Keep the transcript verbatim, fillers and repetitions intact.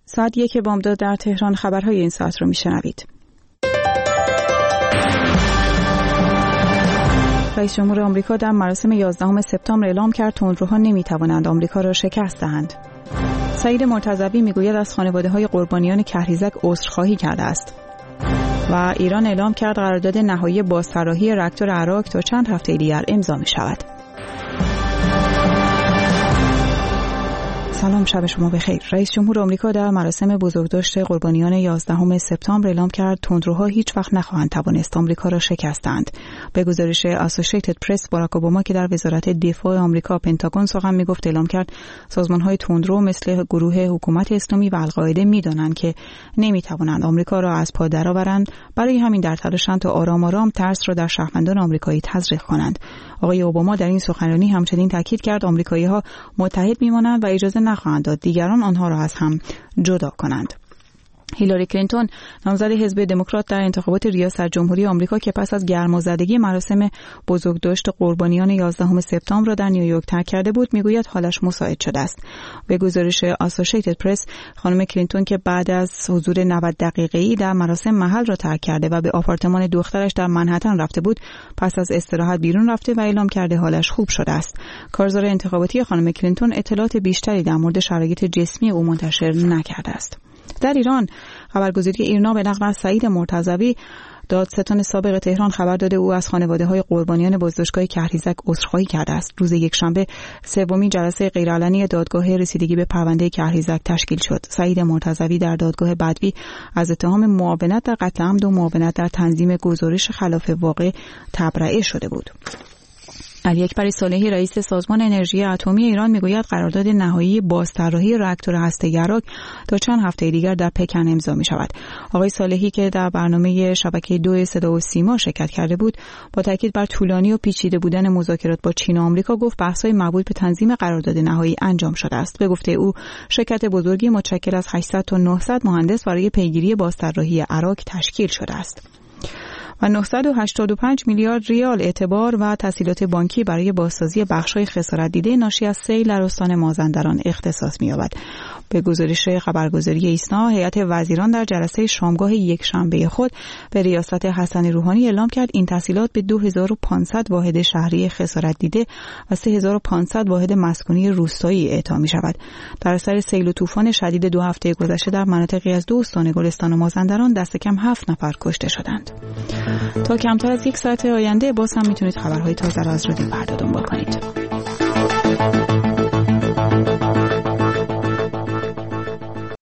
ساعت یک بامداد در تهران. خبرهای این ساعت رو میشنوید. رئیس جمهور آمریکا در مراسم یازدهم سپتامبر اعلام کرد تندروها نمیتوانند آمریکا را شکست دهند. سعید مرتضوی میگوید از خانواده‌های قربانیان کهریزک عذرخواهی کرده است. و ایران اعلام کرد قرارداد نهایی بازطراحی راکتور عراق تا چند هفته دیگر امضا می شود. سلام، شب شما بخیر. رئیس جمهور آمریکا در مراسم بزرگداشت قربانیان یازدهم سپتامبر اعلام کرد تندروها هیچ وقت نخواهند توانست آمریکا را شکستند. به گزارش اسوسییتد پرس، باراک اوباما که در وزارت دفاع آمریکا پنتاگون سخن میگفت اعلام کرد سازمان‌های تندرو مثل گروه حکومت اسلامی و القاعده می‌دانند که نمی‌توانند آمریکا را از پا درآورند، برای همین در تلاشند تا آرام آرام ترس را در شهروندان آمریکایی تزریق کنند. آقای اوباما در این سخنرانی همچنین تاکید کرد آمریکایی‌ها متحد می‌مانند و اجازه نخواهند داد دیگران آنها را از هم جدا کنند. هیلاری کلینتون نامزد حزب دموکرات در انتخابات ریاست جمهوری آمریکا که پس از گرمازدگی مراسم بزرگداشت قربانیان یازدهم سپتامبر را در نیویورک ترک کرده بود، میگوید حالش مساعد شده است. به گزارش اسوسییتد پرس، خانم کلینتون که بعد از حضور نود دقیقه‌ای در مراسم محل را ترک کرده و به آپارتمان دخترش در منهتن رفته بود، پس از استراحت بیرون رفته و اعلام کرده حالش خوب شده است. کارزار انتخاباتی خانم کلینتون اطلاعات بیشتری در مورد شرایط جسمی او منتشر نکرده است. در ایران، خبرگزاری ایرنا به نقل از سعید مرتضوی، دادستان سابق تهران، خبر داده او از خانواده‌های قربانیان بازداشتگاه کهریزک عذرخواهی کرده است. روز یکشنبه سومین جلسه غیرعلنی دادگاه رسیدگی به پرونده کهریزک تشکیل شد. سعید مرتضوی در دادگاه بدوی از اتهام معاونت در قتل عمد و معاونت در تنظیم گزارش خلاف واقع تبرئه شده بود. علی اکبر صالحی رئیس سازمان انرژی اتمی ایران میگوید قرارداد نهایی بازطراحی راکتور هسته‌ای عراق تا چند هفته دیگر در پکن امضا می شود. آقای صالحی که در برنامه شبکه دو صدا و سیما شرکت کرده بود، با تاکید بر طولانی و پیچیده بودن مذاکرات با چین و آمریکا گفت بحث‌های مربوط به تنظیم قرارداد نهایی انجام شده است. به گفته او، شرکت بزرگی متشکل از هشتصد تا نهصد مهندس برای پیگیری بازطراحی عراق تشکیل شده است. و نهصد و هشتاد و پنج میلیارد ریال اعتبار و تسهیلات بانکی برای بازسازی بخش‌های خسارت دیده ناشی از سیل در استان مازندران اختصاص می‌یابد. به گزارش خبرگزاری ایسنا، هیئت وزیران در جلسه شامگاه یکشنبه خود به ریاست حسن روحانی اعلام کرد این تسهیلات به دو هزار و پانصد واحد شهری خسارت دیده و سه هزار و پانصد واحد مسکونی روستایی اعطا می‌شود. در اثر سیل و طوفان شدید دو هفته گذشته در مناطقی از دو استان گلستان و مازندران دست کم هفت نفر کشته شدند. تا کمتر از یک ساعت آینده باز هم میتونید خبرهای تازه را از رادیو فردا دنبال کنید.